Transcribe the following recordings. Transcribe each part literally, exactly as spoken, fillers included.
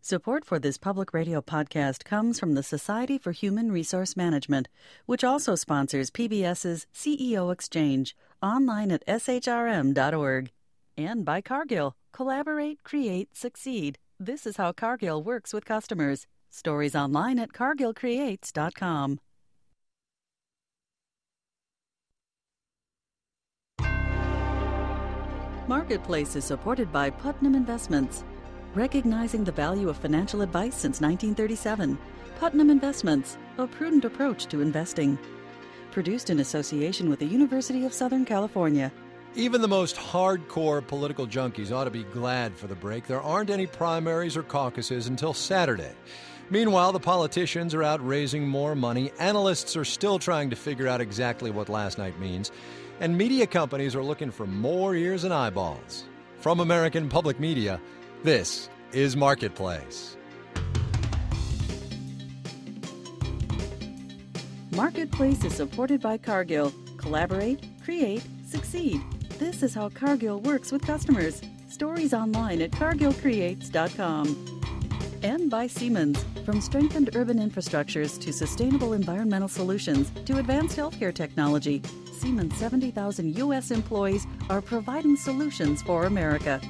Support for this public radio podcast comes from the Society for Human Resource Management, which also sponsors PBS's C E O Exchange, online at s h r m dot org. And by Cargill. Collaborate, create, succeed. This is how Cargill works with customers. Stories online at cargill creates dot com. Marketplace is supported by Putnam Investments. Recognizing the value of financial advice since nineteen thirty-seven, Putnam Investments, a prudent approach to investing. Produced in association with the University of Southern California. Even the most hardcore political junkies ought to be glad for the break. There aren't any primaries or caucuses until Saturday. Meanwhile, the politicians are out raising more money. Analysts are still trying to figure out exactly what last night means. And media companies are looking for more ears and eyeballs. From American Public Media, this is Marketplace. Marketplace is supported by Cargill. Collaborate, create, succeed. This is how Cargill works with customers. Stories online at cargill creates dot com. And by Siemens. From strengthened urban infrastructures to sustainable environmental solutions to advanced healthcare technology, Siemens' seventy thousand U S employees are providing solutions for America.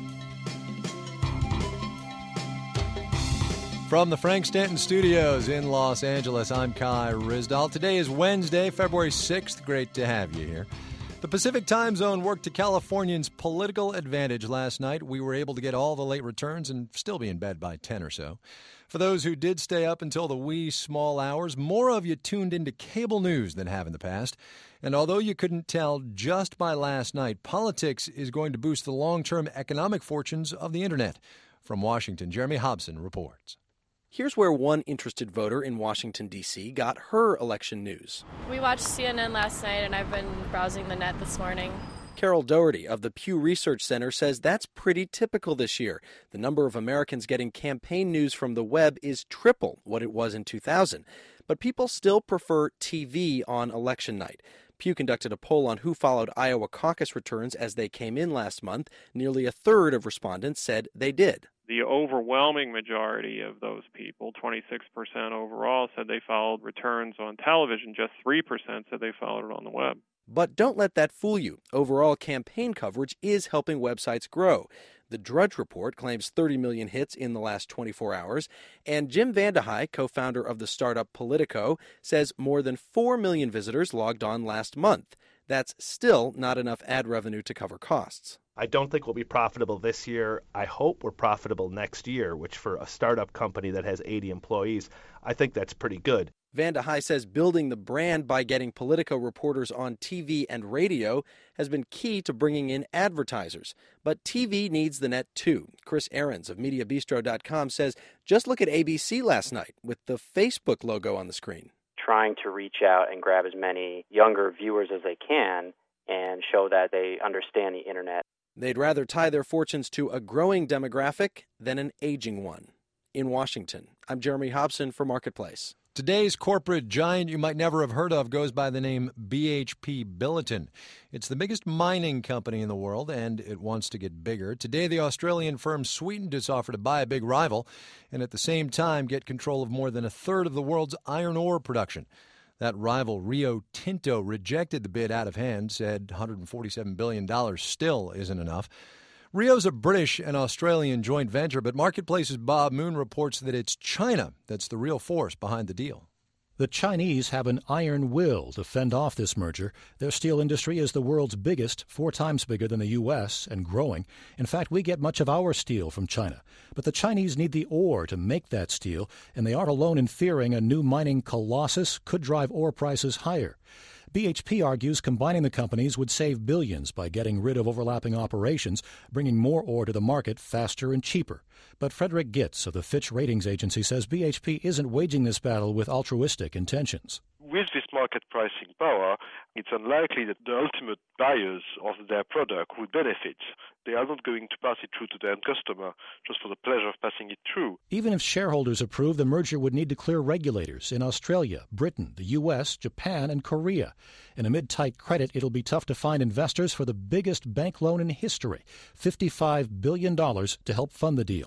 From the Frank Stanton Studios in Los Angeles, I'm Kai Ryssdal. Today is Wednesday, February sixth. Great to have you here. The Pacific time zone worked to Californians' political advantage last night. We were able to get all the late returns and still be in bed by ten or so. For those who did stay up until the wee small hours, more of you tuned into cable news than have in the past. And although you couldn't tell just by last night, politics is going to boost the long-term economic fortunes of the Internet. From Washington, Jeremy Hobson reports. Here's where one interested voter in Washington, D C got her election news. We watched C N N last night, and I've been browsing the net this morning. Carol Doherty of the Pew Research Center says that's pretty typical this year. The number of Americans getting campaign news from the web is triple what it was in two thousand. But people still prefer T V on election night. Pew conducted a poll on who followed Iowa caucus returns as they came in last month. Nearly a third of respondents said they did. The overwhelming majority of those people, twenty-six percent overall, said they followed returns on television. Just three percent said they followed it on the web. But don't let that fool you. Overall campaign coverage is helping websites grow. The Drudge Report claims thirty million hits in the last twenty-four hours. And Jim Vandehei, co-founder of the startup Politico, says more than four million visitors logged on last month. That's still not enough ad revenue to cover costs. I don't think we'll be profitable this year. I hope we're profitable next year, which for a startup company that has eighty employees, I think that's pretty good. Vandehei says building the brand by getting Politico reporters on T V and radio has been key to bringing in advertisers. But T V needs the net too. Chris Ahrens of media bistro dot com says just look at A B C last night with the Facebook logo on the screen. Trying to reach out and grab as many younger viewers as they can and show that they understand the internet. They'd rather tie their fortunes to a growing demographic than an aging one. In Washington, I'm Jeremy Hobson for Marketplace. Today's corporate giant you might never have heard of goes by the name B H P Billiton. It's the biggest mining company in the world, and it wants to get bigger. Today, the Australian firm sweetened its offer to buy a big rival and at the same time get control of more than a third of the world's iron ore production. That rival, Rio Tinto, rejected the bid out of hand, said one hundred forty-seven billion dollars still isn't enough. Rio's a British and Australian joint venture, but Marketplace's Bob Moon reports that it's China that's the real force behind the deal. The Chinese have an iron will to fend off this merger. Their steel industry is the world's biggest, four times bigger than the U S, and growing. In fact, we get much of our steel from China. But the Chinese need the ore to make that steel, and they aren't alone in fearing a new mining colossus could drive ore prices higher. B H P argues combining the companies would save billions by getting rid of overlapping operations, bringing more ore to the market faster and cheaper. But Frederick Gitz of the Fitch Ratings Agency says B H P isn't waging this battle with altruistic intentions. With this market pricing power, it's unlikely that the ultimate buyers of their product would benefit. They are not going to pass it through to the end customer just for the pleasure of passing it through. Even if shareholders approve, the merger would need to clear regulators in Australia, Britain, the U S, Japan, and Korea. And amid tight credit, it'll be tough to find investors for the biggest bank loan in history, fifty-five billion dollars to help fund the deal.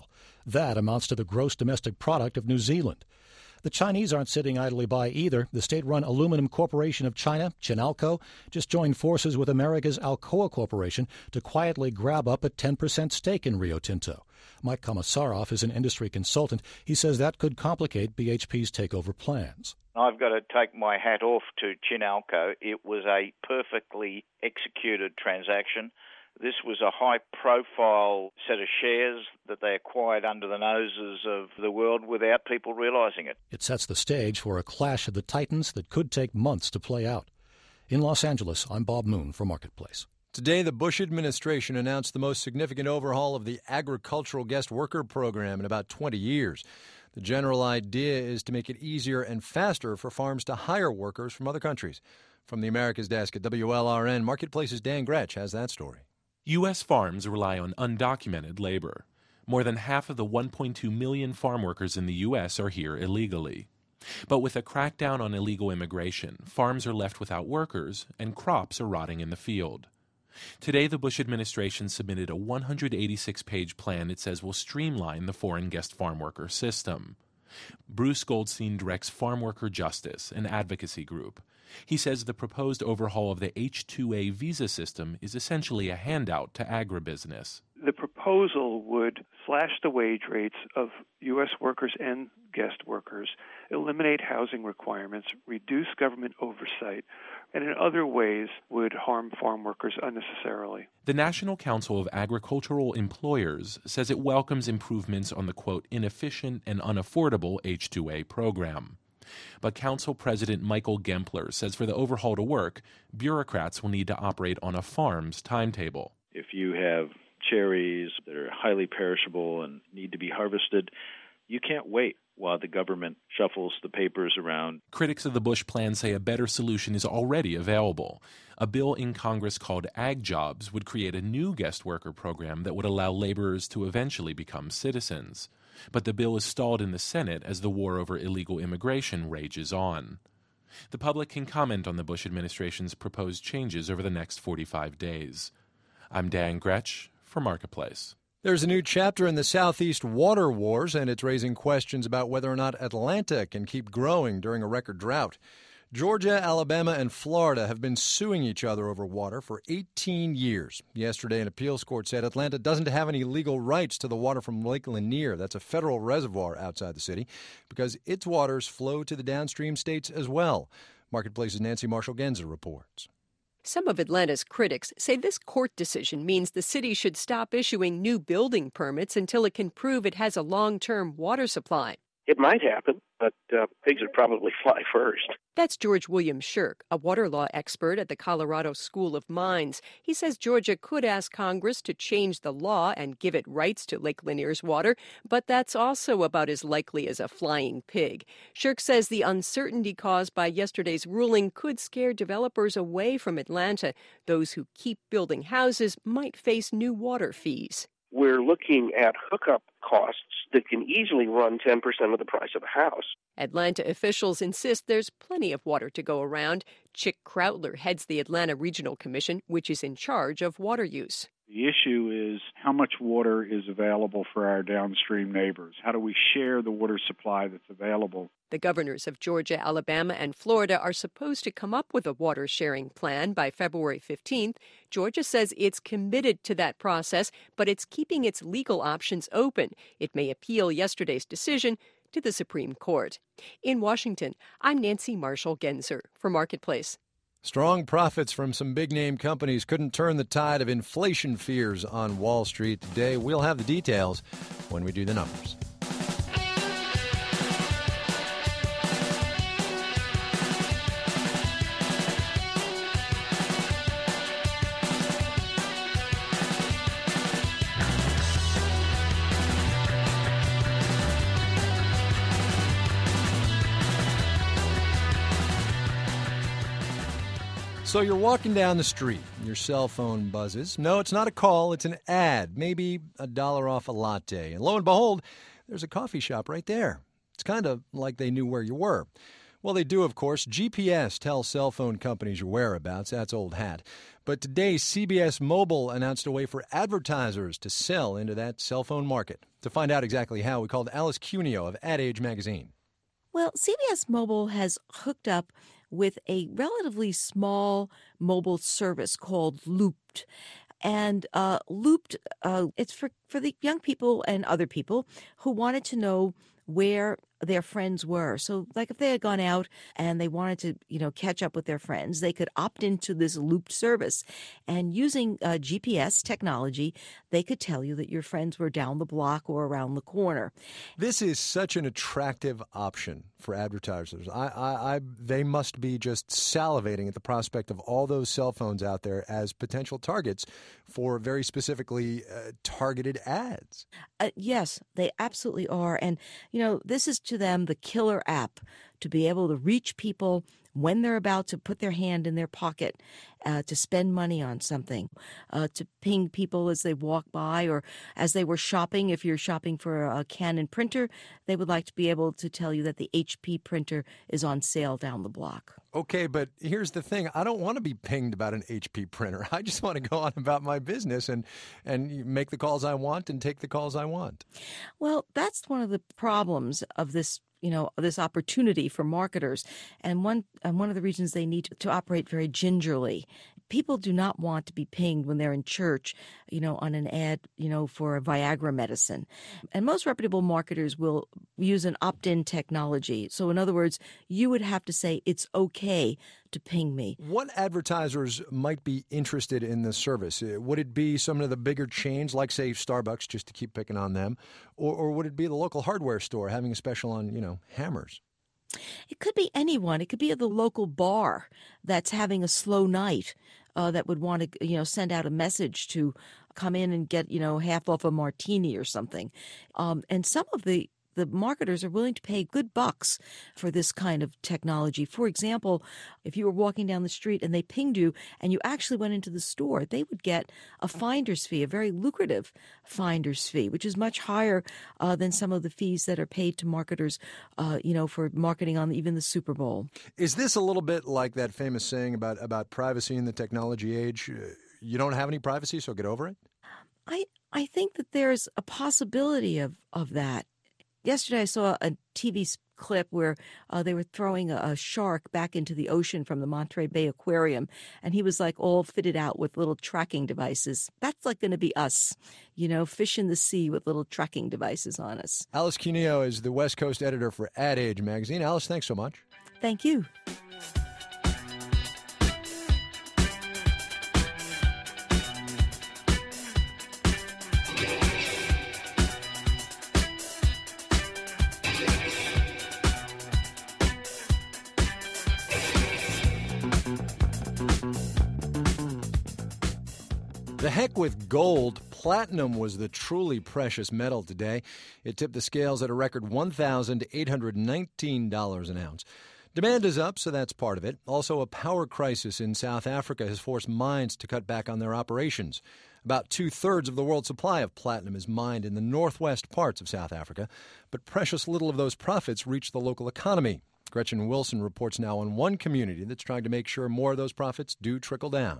That amounts to the gross domestic product of New Zealand. The Chinese aren't sitting idly by either. The state-run Aluminum Corporation of China, Chinalco, just joined forces with America's Alcoa Corporation to quietly grab up a ten percent stake in Rio Tinto. Mike Komisarov is an industry consultant. He says that could complicate B H P's takeover plans. I've got to take my hat off to Chinalco. It was a perfectly executed transaction. This was a high-profile set of shares that they acquired under the noses of the world without people realizing it. It sets the stage for a clash of the titans that could take months to play out. In Los Angeles, I'm Bob Moon for Marketplace. Today, the Bush administration announced the most significant overhaul of the agricultural guest worker program in about twenty years. The general idea is to make it easier and faster for farms to hire workers from other countries. From the America's Desk at W L R N, Marketplace's Dan Gretsch has that story. U S farms rely on undocumented labor. More than half of the one point two million farm workers in the U S are here illegally. But with a crackdown on illegal immigration, farms are left without workers and crops are rotting in the field. Today, the Bush administration submitted a one hundred eighty-six page plan it says will streamline the foreign guest farm worker system. Bruce Goldstein directs Farm Worker Justice, an advocacy group. He says the proposed overhaul of the H two A visa system is essentially a handout to agribusiness. The proposal would slash the wage rates of U S workers and guest workers, eliminate housing requirements, reduce government oversight, and in other ways would harm farm workers unnecessarily. The National Council of Agricultural Employers says it welcomes improvements on the, quote, inefficient and unaffordable H two A program. But Council President Michael Gempler says for the overhaul to work, bureaucrats will need to operate on a farm's timetable. If you have cherries that are highly perishable and need to be harvested, you can't wait while the government shuffles the papers around. Critics of the Bush plan say a better solution is already available. A bill in Congress called Ag Jobs would create a new guest worker program that would allow laborers to eventually become citizens. But the bill is stalled in the Senate as the war over illegal immigration rages on. The public can comment on the Bush administration's proposed changes over the next forty-five days. I'm Dan Gretsch for Marketplace. There's a new chapter in the Southeast water wars, and it's raising questions about whether or not Atlanta can keep growing during a record drought. Georgia, Alabama, and Florida have been suing each other over water for eighteen years. Yesterday, an appeals court said Atlanta doesn't have any legal rights to the water from Lake Lanier. That's a federal reservoir outside the city, because its waters flow to the downstream states as well. Marketplace's Nancy Marshall-Genzer reports. Some of Atlanta's critics say this court decision means the city should stop issuing new building permits until it can prove it has a long-term water supply. It might happen, but uh, pigs would probably fly first. That's George William Shirk, a water law expert at the Colorado School of Mines. He says Georgia could ask Congress to change the law and give it rights to Lake Lanier's water, but that's also about as likely as a flying pig. Shirk says the uncertainty caused by yesterday's ruling could scare developers away from Atlanta. Those who keep building houses might face new water fees. We're looking at hookup costs that can easily run ten percent of the price of a house. Atlanta officials insist there's plenty of water to go around. Chick Krautler heads the Atlanta Regional Commission, which is in charge of water use. The issue is how much water is available for our downstream neighbors. How do we share the water supply that's available? The governors of Georgia, Alabama, and Florida are supposed to come up with a water sharing plan by February fifteenth. Georgia says it's committed to that process, but it's keeping its legal options open. It may appeal yesterday's decision to the Supreme Court. In Washington, I'm Nancy Marshall-Genzer for Marketplace. Strong profits from some big-name companies couldn't turn the tide of inflation fears on Wall Street today. We'll have the details when we do the numbers. So you're walking down the street, your cell phone buzzes. No, it's not a call, it's an ad, maybe a dollar off a latte. And lo and behold, there's a coffee shop right there. It's kind of like they knew where you were. Well, they do, of course. G P S tells cell phone companies your whereabouts. That's old hat. But today, C B S Mobile announced a way for advertisers to sell into that cell phone market. To find out exactly how, we called Alice Cuneo of Ad Age magazine. Well, C B S Mobile has hooked up with a relatively small mobile service called Looped. And uh, Looped, uh, it's for, for the young people and other people who wanted to know where their friends were. So like if they had gone out and they wanted to, you know, catch up with their friends, they could opt into this Looped service. And using uh, G P S technology, they could tell you that your friends were down the block or around the corner. This is such an attractive option for advertisers. I, I, I, they must be just salivating at the prospect of all those cell phones out there as potential targets for very specifically uh, targeted ads. Uh, yes, they absolutely are. And, you know, this is to them the killer app to be able to reach people when they're about to put their hand in their pocket uh, to spend money on something, uh, to ping people as they walk by or as they were shopping. If you're shopping for a Canon printer, they would like to be able to tell you that the H P printer is on sale down the block. Okay, but here's the thing. I don't want to be pinged about an H P printer. I just want to go on about my business and, and make the calls I want and take the calls I want. Well, that's one of the problems of this you know, this opportunity for marketers. And one and one of the reasons they need to, to operate very gingerly. People do not want to be pinged when they're in church, you know, on an ad, you know, for a Viagra medicine. And most reputable marketers will use an opt-in technology. So in other words, you would have to say it's okay to ping me. What advertisers might be interested in this service? Would it be some of the bigger chains, like, say, Starbucks, just to keep picking on them? Or, or would it be the local hardware store having a special on, you know, hammers? It could be anyone. It could be the local bar that's having a slow night uh, that would want to, you know, send out a message to come in and get, you know, half off a martini or something. Um, and some of the The marketers are willing to pay good bucks for this kind of technology. For example, if you were walking down the street and they pinged you and you actually went into the store, they would get a finder's fee, a very lucrative finder's fee, which is much higher uh, than some of the fees that are paid to marketers, uh, you know, for marketing on even the Super Bowl. Is this a little bit like that famous saying about, about privacy in the technology age? You don't have any privacy, so get over it? I, I think that there's a possibility of, of that. Yesterday, I saw a T V clip where uh, they were throwing a, a shark back into the ocean from the Monterey Bay Aquarium, and he was like all fitted out with little tracking devices. That's like going to be us, you know, fish in the sea with little tracking devices on us. Alice Cuneo is the West Coast editor for Ad Age magazine. Alice, thanks so much. Thank you. The heck with gold. Platinum was the truly precious metal today. It tipped the scales at a record one thousand eight hundred nineteen dollars an ounce. Demand is up, so that's part of it. Also, a power crisis in South Africa has forced mines to cut back on their operations. About two-thirds of the world's supply of platinum is mined in the northwest parts of South Africa, but precious little of those profits reach the local economy. Gretchen Wilson reports now on one community that's trying to make sure more of those profits do trickle down.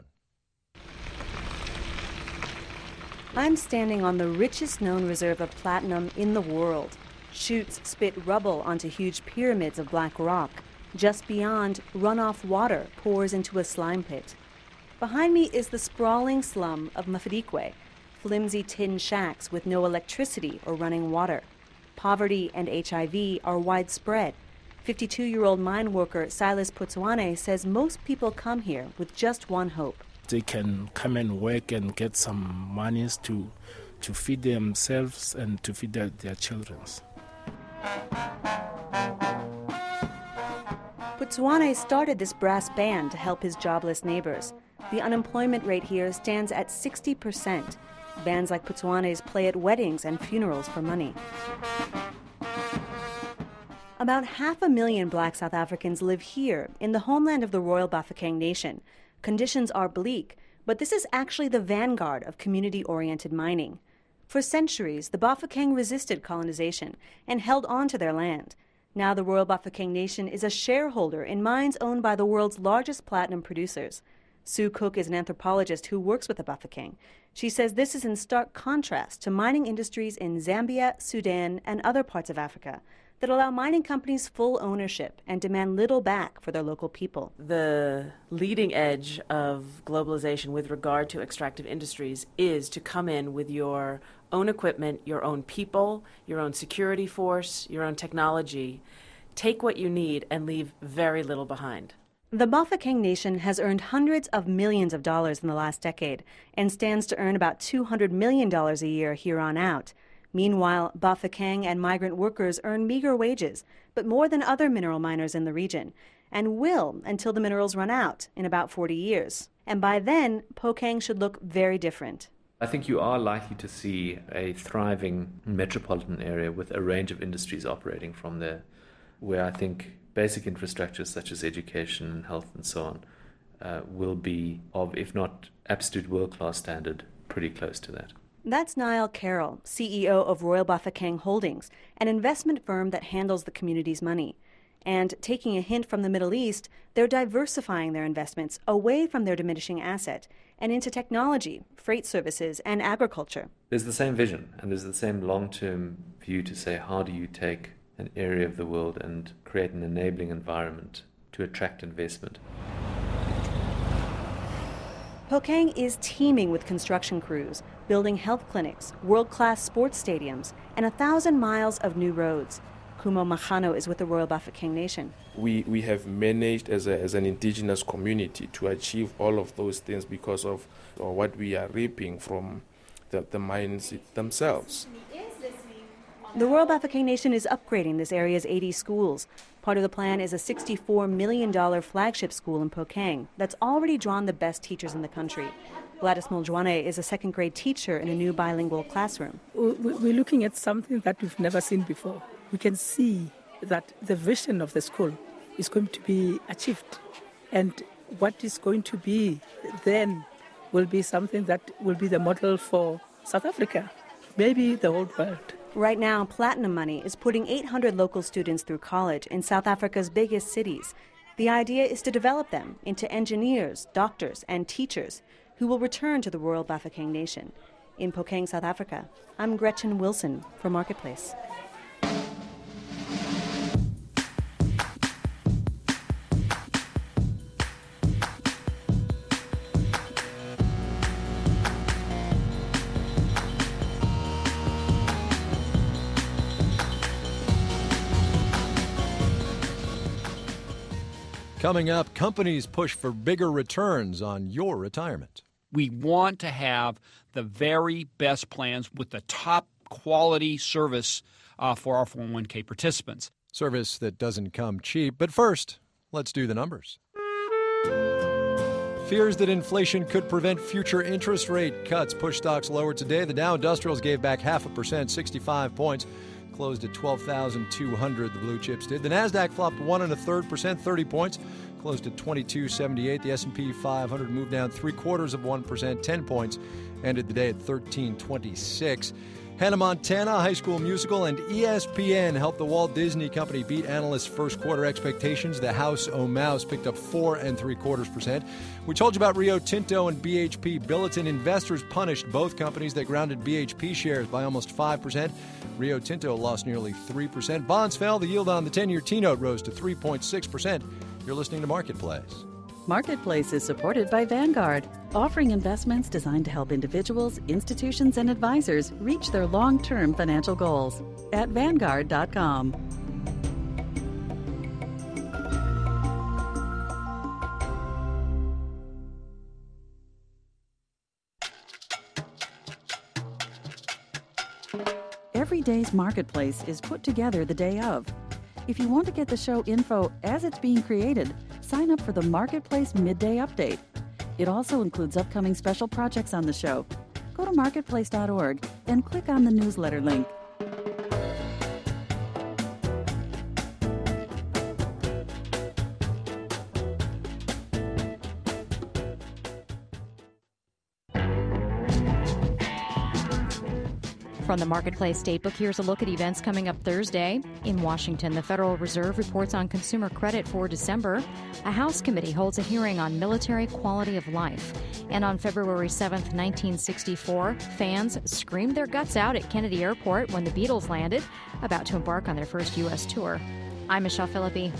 I'm standing on the richest known reserve of platinum in the world. Chutes spit rubble onto huge pyramids of black rock. Just beyond, runoff water pours into a slime pit. Behind me is the sprawling slum of Mafikizolo, flimsy tin shacks with no electricity or running water. Poverty and H I V are widespread. fifty-two-year-old mine worker Silas Putswane says most people come here with just one hope. They can come and work and get some monies to to feed themselves and to feed their, their children. Putswane started this brass band to help his jobless neighbors. The unemployment rate here stands at sixty percent. Bands like Putswane's play at weddings and funerals for money. About half a million black South Africans live here in the homeland of the Royal Bafokeng Nation. Conditions are bleak, but this is actually the vanguard of community-oriented mining. For centuries, the Bafokeng resisted colonization and held on to their land. Now the Royal Bafokeng Nation is a shareholder in mines owned by the world's largest platinum producers. Sue Cook is an anthropologist who works with the Bafokeng. She says this is in stark contrast to mining industries in Zambia, Sudan, and other parts of Africa that allow mining companies full ownership and demand little back for their local people. The leading edge of globalization with regard to extractive industries is to come in with your own equipment, your own people, your own security force, your own technology. Take what you need and leave very little behind. The Bafokeng Nation has earned hundreds of millions of dollars in the last decade and stands to earn about two hundred million dollars a year here on out. Meanwhile, Bafokeng and migrant workers earn meager wages, but more than other mineral miners in the region, and will until the minerals run out in about forty years. And by then, Pokeng should look very different. I think you are likely to see a thriving metropolitan area with a range of industries operating from there, where I think basic infrastructure such as education, health and so on uh, will be of, if not absolute world-class standard, pretty close to that. That's Niall Carroll, C E O of Royal Bafokeng Holdings, an investment firm that handles the community's money. And taking a hint from the Middle East, they're diversifying their investments away from their diminishing asset and into technology, freight services, and agriculture. There's the same vision, and there's the same long-term view to say, how do you take an area of the world and create an enabling environment to attract investment? Pokeng is teeming with construction crews, building health clinics, world-class sports stadiums, and a thousand miles of new roads. Kumo Machano is with the Royal Bafokeng Nation. We we have managed as, a, as an indigenous community to achieve all of those things because of or what we are reaping from the, the mines themselves. The Royal Bafokeng Nation is upgrading this area's eighty schools. Part of the plan is a sixty-four million dollars flagship school in Pokeng that's already drawn the best teachers in the country. Gladys Moljwane is a second-grade teacher in a new bilingual classroom. We're looking at something that we've never seen before. We can see that the vision of the school is going to be achieved. And what is going to be then will be something that will be the model for South Africa, maybe the whole world. Right now, Platinum Money is putting eight hundred local students through college in South Africa's biggest cities. The idea is to develop them into engineers, doctors, and teachers who will return to the Royal Bafokeng Nation. In Pokeng, South Africa, I'm Gretchen Wilson for Marketplace. Coming up, companies push for bigger returns on your retirement. We want to have the very best plans with the top quality service uh, for our four oh one k participants. Service that doesn't come cheap. But first, let's do the numbers. Fears that inflation could prevent future interest rate cuts push stocks lower today. The Dow Industrials gave back half a percent, sixty-five points. Closed at twelve thousand two hundred, the blue chips did. The Nasdaq flopped one and a third percent, thirty points, closed at twenty-two seventy-eight. The S and P five hundred moved down three quarters of one percent, ten points, ended the day at thirteen twenty-six. Hannah Montana, High School Musical, and E S P N helped the Walt Disney Company beat analysts' first quarter expectations. The House O' Mouse picked up four and three quarters percent. We told you about Rio Tinto and B H P Billiton. Investors punished both companies. They grounded B H P shares by almost five percent. Rio Tinto lost nearly three percent. Bonds fell. The yield on the ten-year T-note rose to three point six percent. You're listening to Marketplace. Marketplace is supported by Vanguard, offering investments designed to help individuals, institutions, and advisors reach their long-term financial goals at Vanguard dot com. Every day's Marketplace is put together the day of. If you want to get the show info as it's being created, sign up for the Marketplace Midday Update. It also includes upcoming special projects on the show. Go to marketplace dot org and click on the newsletter link. From the Marketplace Datebook, here's a look at events coming up Thursday. In Washington, the Federal Reserve reports on consumer credit for December. A House committee holds a hearing on military quality of life. And on February seventh, nineteen sixty-four, fans screamed their guts out at Kennedy Airport when the Beatles landed, about to embark on their first U S tour. I'm Michelle Philippi.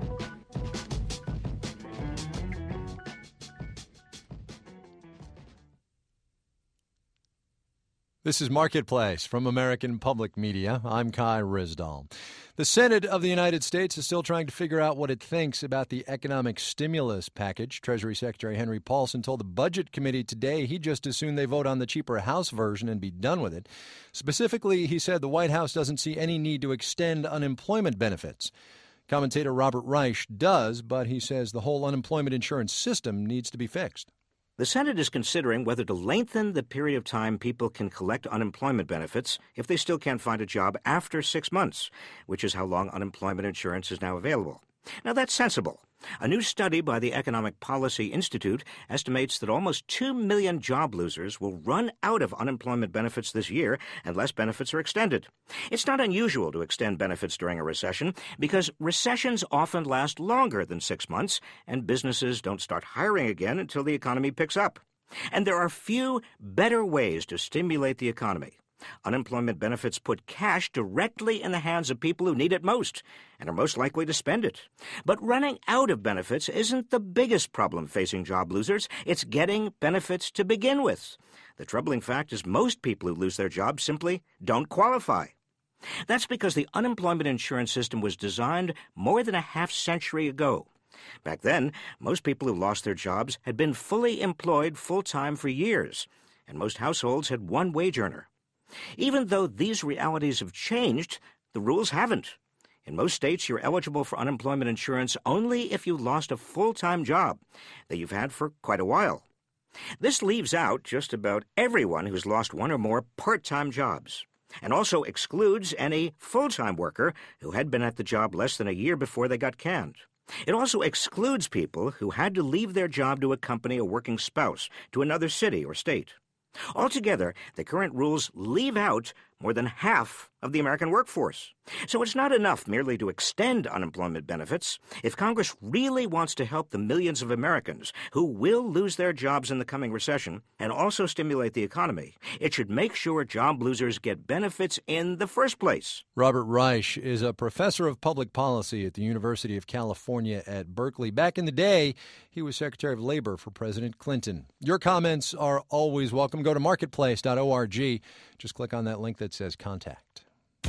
This is Marketplace from American Public Media. I'm Kai Ryssdal. The Senate of the United States is still trying to figure out what it thinks about the economic stimulus package. Treasury Secretary Henry Paulson told the Budget Committee today he'd just as soon they vote on the cheaper House version and be done with it. Specifically, he said the White House doesn't see any need to extend unemployment benefits. Commentator Robert Reich does, but he says the whole unemployment insurance system needs to be fixed. The Senate is considering whether to lengthen the period of time people can collect unemployment benefits if they still can't find a job after six months, which is how long unemployment insurance is now available. Now, that's sensible. A new study by the Economic Policy Institute estimates that almost two million job losers will run out of unemployment benefits this year unless benefits are extended. It's not unusual to extend benefits during a recession because recessions often last longer than six months and businesses don't start hiring again until the economy picks up. And there are few better ways to stimulate the economy. Unemployment benefits put cash directly in the hands of people who need it most and are most likely to spend it. But running out of benefits isn't the biggest problem facing job losers. It's getting benefits to begin with. The troubling fact is most people who lose their jobs simply don't qualify. That's because the unemployment insurance system was designed more than a half century ago. Back then, most people who lost their jobs had been fully employed full-time for years, and most households had one wage earner. Even though these realities have changed, the rules haven't. In most states, you're eligible for unemployment insurance only if you lost a full-time job that you've had for quite a while. This leaves out just about everyone who's lost one or more part-time jobs, and also excludes any full-time worker who had been at the job less than a year before they got canned. It also excludes people who had to leave their job to accompany a working spouse to another city or state. Altogether, the current rules leave out more than half of the American workforce. So it's not enough merely to extend unemployment benefits. If Congress really wants to help the millions of Americans who will lose their jobs in the coming recession and also stimulate the economy, it should make sure job losers get benefits in the first place. Robert Reich is a professor of public policy at the University of California at Berkeley. Back in the day, he was Secretary of Labor for President Clinton. Your comments are always welcome. Go to marketplace dot org. Just click on that link that says contact.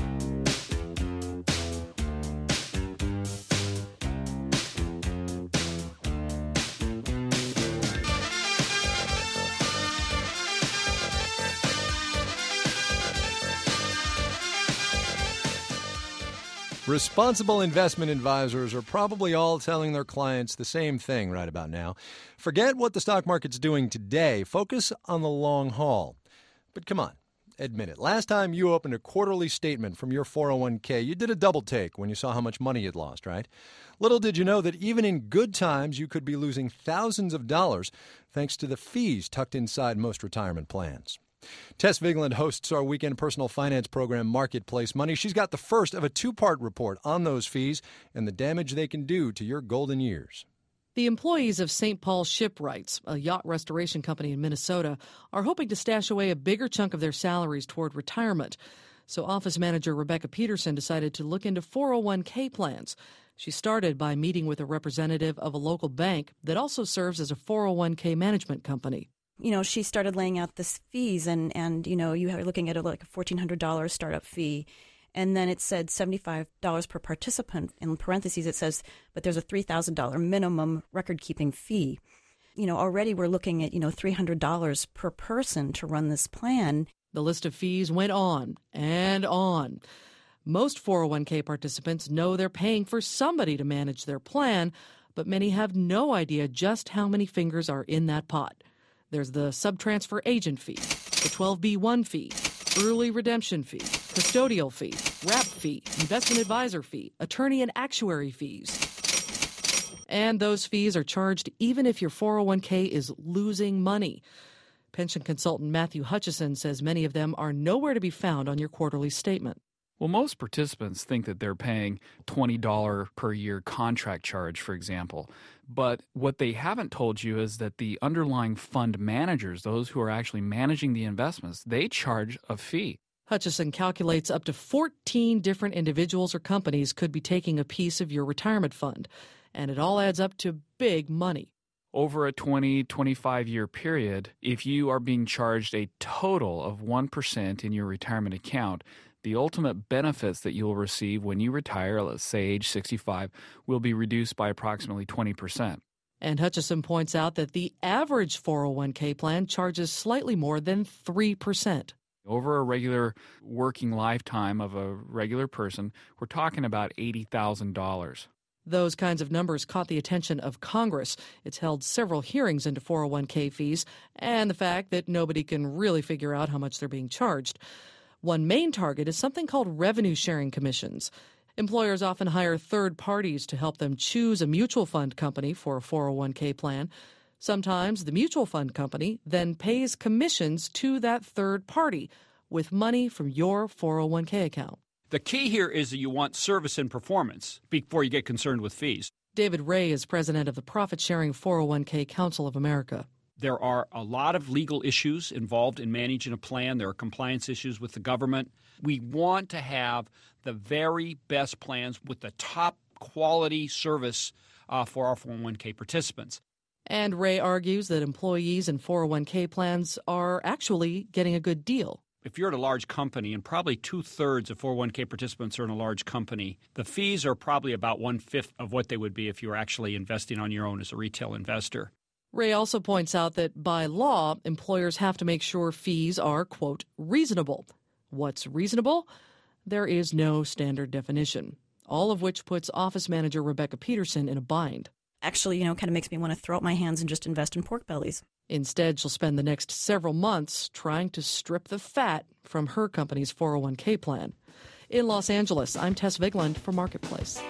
Responsible investment advisors are probably all telling their clients the same thing right about now. Forget what the stock market's doing today. Focus on the long haul. But come on, admit it. Last time you opened a quarterly statement from your four oh one k, you did a double take when you saw how much money you'd lost, right? Little did you know that even in good times, you could be losing thousands of dollars thanks to the fees tucked inside most retirement plans. Tess Vigland hosts our weekend personal finance program, Marketplace Money. She's got the first of a two-part report on those fees and the damage they can do to your golden years. The employees of Saint Paul Shipwrights, a yacht restoration company in Minnesota, are hoping to stash away a bigger chunk of their salaries toward retirement. So office manager Rebecca Peterson decided to look into four oh one k plans. She started by meeting with a representative of a local bank that also serves as a four oh one k management company. You know, she started laying out this fees, and, and you know, you are looking at a, like a fourteen hundred dollars startup fee. And then it said seventy-five dollars per participant. In parentheses, it says, but there's a three thousand dollars minimum record-keeping fee. You know, already we're looking at, you know, three hundred dollars per person to run this plan. The list of fees went on and on. Most four oh one k participants know they're paying for somebody to manage their plan, but many have no idea just how many fingers are in that pot. There's the subtransfer agent fee, the twelve B one fee, early redemption fee, custodial fee, wrap fee, investment advisor fee, attorney and actuary fees. And those fees are charged even if your four oh one k is losing money. Pension consultant Matthew Hutchison says many of them are nowhere to be found on your quarterly statement. Well, most participants think that they're paying twenty dollars per year contract charge, for example. But what they haven't told you is that the underlying fund managers, those who are actually managing the investments, they charge a fee. Hutchison calculates up to fourteen different individuals or companies could be taking a piece of your retirement fund, and it all adds up to big money. Over a twenty, twenty-five year period, if you are being charged a total of one percent in your retirement account, the ultimate benefits that you'll receive when you retire, let's say age sixty-five, will be reduced by approximately twenty percent. And Hutchison points out that the average four oh one k plan charges slightly more than three percent. Over a regular working lifetime of a regular person, we're talking about eighty thousand dollars. Those kinds of numbers caught the attention of Congress. It's held several hearings into four oh one k fees and the fact that nobody can really figure out how much they're being charged. One main target is something called revenue sharing commissions. Employers often hire third parties to help them choose a mutual fund company for a four oh one k plan. Sometimes the mutual fund company then pays commissions to that third party with money from your four oh one k account. The key here is that you want service and performance before you get concerned with fees. David Ray is president of the Profit Sharing four oh one k Council of America. There are a lot of legal issues involved in managing a plan. There are compliance issues with the government. We want to have the very best plans with the top quality service uh, for our four oh one k participants. And Ray argues that employees in four oh one k plans are actually getting a good deal. If you're at a large company, and probably two-thirds of four oh one k participants are in a large company, the fees are probably about one-fifth of what they would be if you were actually investing on your own as a retail investor. Ray also points out that by law, employers have to make sure fees are, quote, reasonable. What's reasonable? There is no standard definition, all of which puts office manager Rebecca Peterson in a bind. Actually, you know, kind of makes me want to throw up my hands and just invest in pork bellies. Instead, she'll spend the next several months trying to strip the fat from her company's four oh one k plan. In Los Angeles, I'm Tess Vigland for Marketplace.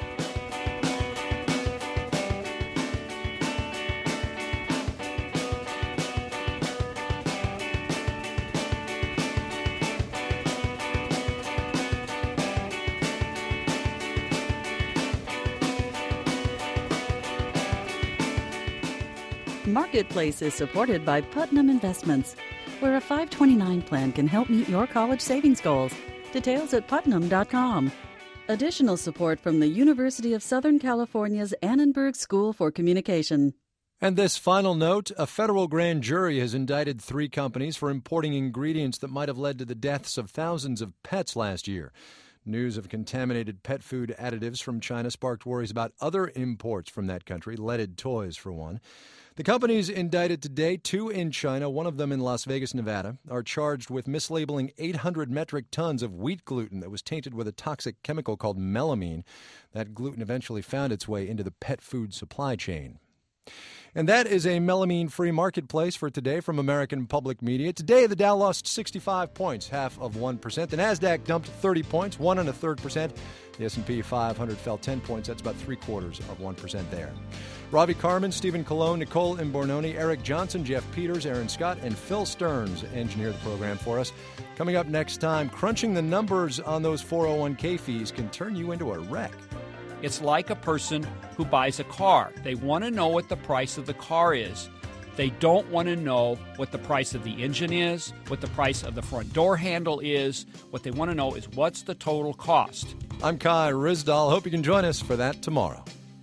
Marketplace is supported by Putnam Investments, where a five twenty-nine plan can help meet your college savings goals. Details at putnam dot com. Additional support from the University of Southern California's Annenberg School for Communication. And this final note, a federal grand jury has indicted three companies for importing ingredients that might have led to the deaths of thousands of pets last year. News of contaminated pet food additives from China sparked worries about other imports from that country, leaded toys for one. The companies indicted today, two in China, one of them in Las Vegas, Nevada, are charged with mislabeling eight hundred metric tons of wheat gluten that was tainted with a toxic chemical called melamine. That gluten eventually found its way into the pet food supply chain. And that is a melamine-free marketplace for today from American Public Media. Today, the Dow lost sixty-five points, half of one percent. The Nasdaq dumped thirty points, one and a third percent. The S and P five hundred fell ten points. That's about three-quarters of one percent there. Ravi Carmen, Stephen Colon, Nicole Imbornoni, Eric Johnson, Jeff Peters, Aaron Scott, and Phil Stearns engineer the program for us. Coming up next time, crunching the numbers on those four oh one k fees can turn you into a wreck. It's like a person who buys a car. They want to know what the price of the car is. They don't want to know what the price of the engine is, what the price of the front door handle is. What they want to know is what's the total cost. I'm Kai Ryssdal. Hope you can join us for that tomorrow.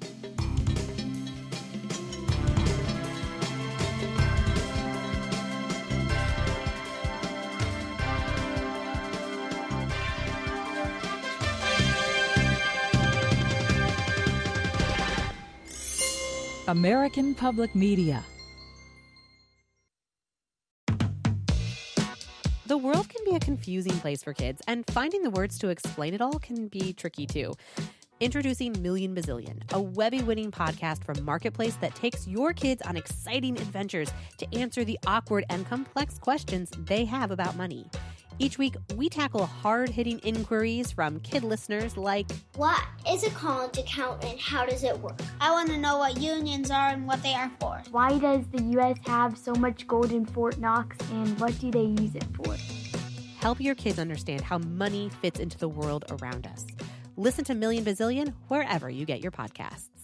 American Public Media. The world can be a confusing place for kids, and finding the words to explain it all can be tricky too. Introducing Million Bazillion, a Webby-winning podcast from Marketplace that takes your kids on exciting adventures to answer the awkward and complex questions they have about money. Each week, we tackle hard-hitting inquiries from kid listeners like, what is a college account and how does it work? I want to know what unions are and what they are for. Why does the U S have so much gold in Fort Knox and what do they use it for? Help your kids understand how money fits into the world around us. Listen to Million Bazillion wherever you get your podcasts.